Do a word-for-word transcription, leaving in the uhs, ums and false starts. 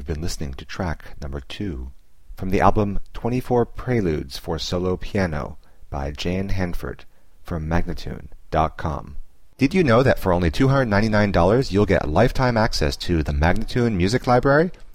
been listening to track number two from the album twenty-four Preludes for Solo Piano by Jan Hanford from Magnatune dot com. Did you know that for only two hundred ninety-nine dollars you'll get lifetime access to the Magnatune Music Library?